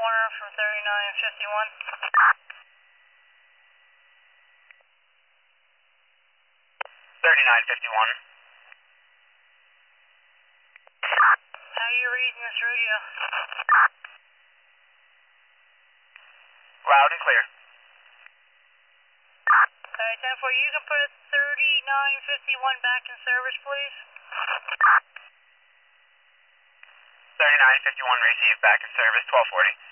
corner from 3951. 3951. How are you reading this radio? Loud and clear. Alright, 10-4, you can put 3951 back in service, please. 3951 received, back in service, 1240.